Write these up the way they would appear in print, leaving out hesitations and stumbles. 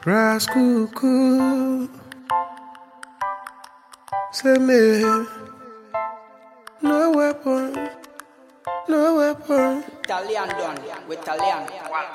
Brass cuckoo, say me, no weapon, no weapon. Italian done with Italian.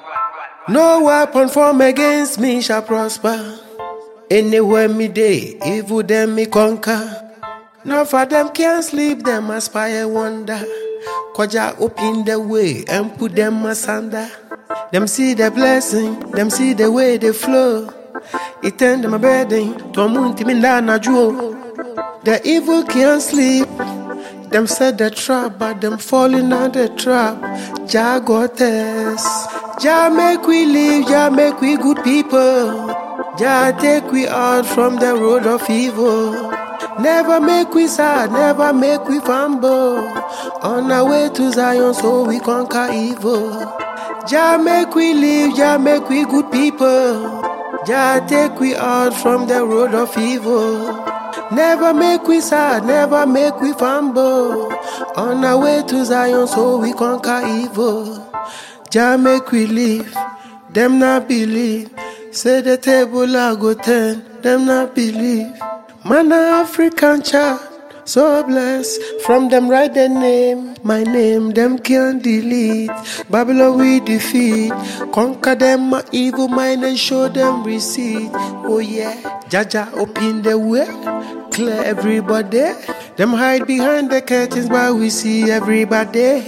No weapon formed against me shall prosper. Anywhere me day, evil them me conquer. None for them can't sleep, them aspire wonder. Koja open the way and put them asunder. Them see the blessing, them see the way they flow. It turn them a burden to a munti mindana jewel. The evil can't sleep. Them set the trap, but them falling on the trap. Jah got us. Jah make we live, Jah make we good people. Jah take we out from the road of evil. Never make we sad, never make we fumble. On our way to Zion, so we conquer evil. Jah make we live, Jah make we good people. Jah take we out from the road of evil. Never make we sad, never make we fumble. On our way to Zion, so we conquer evil. Jah make we live, them not believe. Say the table I go turn, them not believe. Man a African child, so blessed. From them write their name, my name, them can't delete. Babylon we defeat, conquer them my evil mind and show them receipt. Oh yeah, Jaja open the way, clear everybody. Them hide behind the curtains, but we see everybody.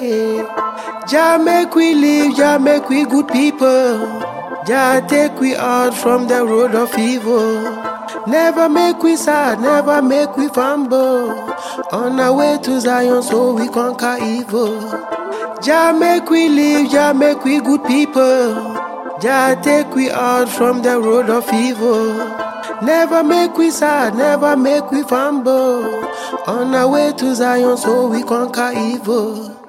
Jah make we live, Jah make we good people. Jah take we out from the road of evil. Never make we sad, never make we fumble. On our way to Zion, so we conquer evil. Jah make we live, Jah make we good people. Jah take we out from the road of evil. Never make we sad, never make we fumble. On our way to Zion, so we conquer evil.